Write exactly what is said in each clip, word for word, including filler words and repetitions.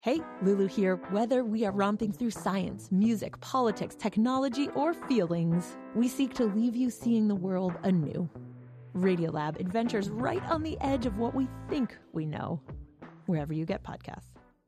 Hey, Lulu here. Whether we are romping through science, music, politics, technology, or feelings, we seek to leave you seeing the world anew. Radiolab adventures right on the edge of what we think we know, wherever you get podcasts.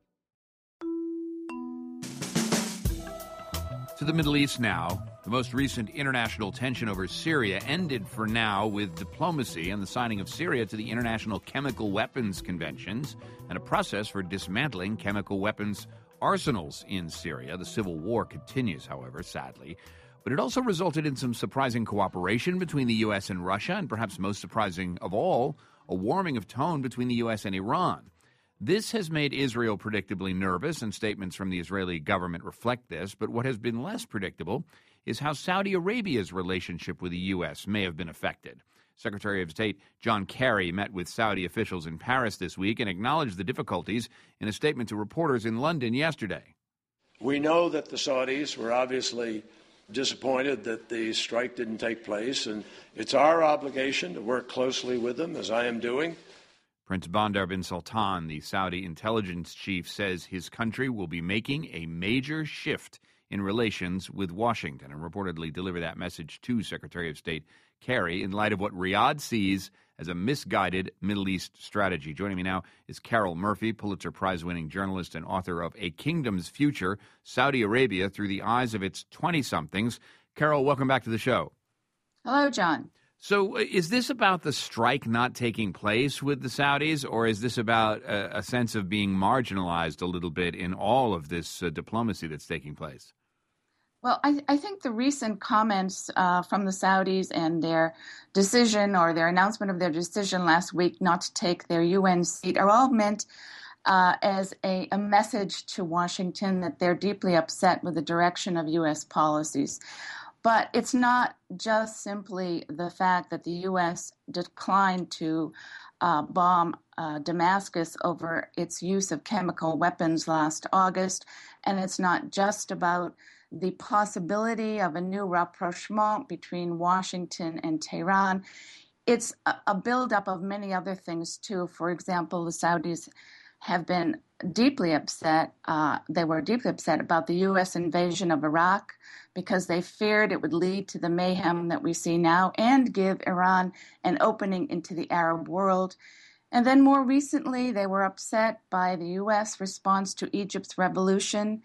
To the Middle East now. The most recent international tension over Syria ended for now with diplomacy and the signing of Syria to the International Chemical Weapons Conventions and a process for dismantling chemical weapons arsenals in Syria. The civil war continues, however, sadly. But it also resulted in some surprising cooperation between the U S and Russia, and perhaps most surprising of all, a warming of tone between the U S and Iran. This has made Israel predictably nervous, and statements from the Israeli government reflect this. But what has been less predictable is how Saudi Arabia's relationship with the U S may have been affected. Secretary of State John Kerry met with Saudi officials in Paris this week and acknowledged the difficulties in a statement to reporters in London yesterday. We know that the Saudis were obviously disappointed that the strike didn't take place, and it's our obligation to work closely with them, as I am doing. Prince Bandar bin Sultan, the Saudi intelligence chief, says his country will be making a major shift in relations with Washington, and reportedly delivered that message to Secretary of State Kerry in light of what Riyadh sees as a misguided Middle East strategy. Joining me now is Carol Murphy, Pulitzer Prize-winning journalist and author of A Kingdom's Future, Saudi Arabia Through the Eyes of Its twenty-somethings. Carol, welcome back to the show. Hello, John. So is this about the strike not taking place with the Saudis, or is this about a, a sense of being marginalized a little bit in all of this uh, diplomacy that's taking place? Well, I, I think the recent comments uh, from the Saudis and their decision, or their announcement of their decision last week not to take their U N seat, are all meant uh, as a, a message to Washington that they're deeply upset with the direction of U S policies. But it's not just simply the fact that the U S declined to uh, bomb uh, Damascus over its use of chemical weapons last August, and it's not just about the possibility of a new rapprochement between Washington and Tehran. It's a, a buildup of many other things, too. For example, the Saudis have been deeply upset. Uh, they were deeply upset about the U S invasion of Iraq because they feared it would lead to the mayhem that we see now and give Iran an opening into the Arab world. And then more recently, they were upset by the U S response to Egypt's revolution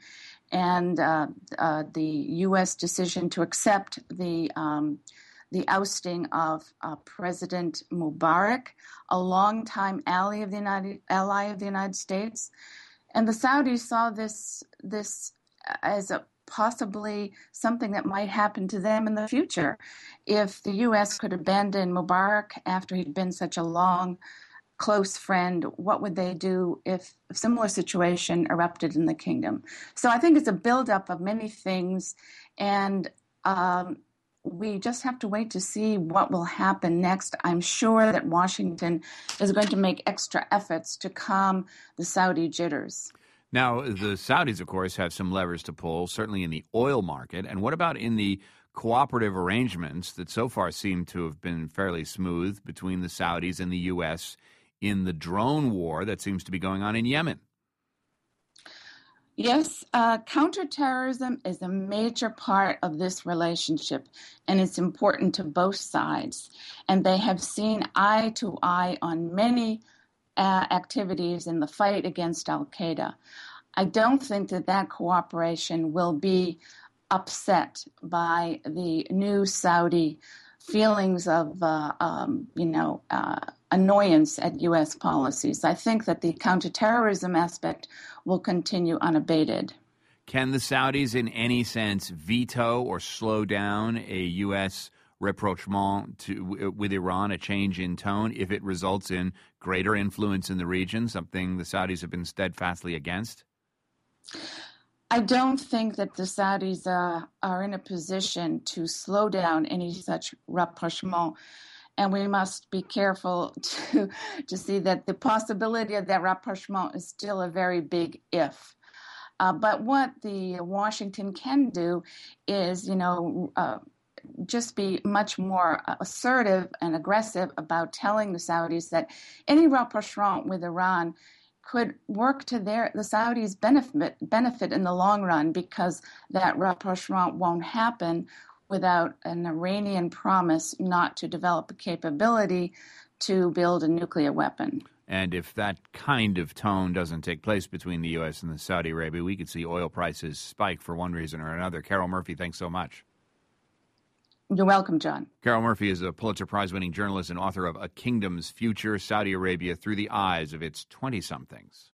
and uh, uh, the U S decision to accept the um, the ousting of uh, President Mubarak, a longtime ally of the United ally of the United States, and the Saudis saw this this as a possibly something that might happen to them in the future if the U S could abandon Mubarak after he'd been such a long, close friend. What would they do if a similar situation erupted in the kingdom? So I think it's a buildup of many things, and um, we just have to wait to see what will happen next. I'm sure that Washington is going to make extra efforts to calm the Saudi jitters. Now, the Saudis, of course, have some levers to pull, certainly in the oil market. And what about in the cooperative arrangements that so far seem to have been fairly smooth between the Saudis and the U S in the drone war that seems to be going on in Yemen? Yes, uh, counterterrorism is a major part of this relationship, and it's important to both sides. And they have seen eye to eye on many uh, activities in the fight against al-Qaeda. I don't think that that cooperation will be upset by the new Saudi feelings of, uh, um, you know, uh, annoyance at U S policies. I think that the counterterrorism aspect will continue unabated. Can the Saudis in any sense veto or slow down a U S rapprochement to, with Iran, a change in tone, if it results in greater influence in the region, something the Saudis have been steadfastly against? I don't think that the Saudis uh, are in a position to slow down any such rapprochement. And we must be careful to to see that the possibility of that rapprochement is still a very big if. Uh, but what the Washington can do is, you know, uh, just be much more assertive and aggressive about telling the Saudis that any rapprochement with Iran could work to their the Saudis' benefit benefit in the long run, because that rapprochement won't happen without an Iranian promise not to develop the capability to build a nuclear weapon. And if that kind of tone doesn't take place between the U S and the Saudi Arabia, we could see oil prices spike for one reason or another. Carol Murphy, thanks so much. You're welcome, John. Carol Murphy is a Pulitzer Prize-winning journalist and author of A Kingdom's Future, Saudi Arabia Through the Eyes of Its twenty-somethings.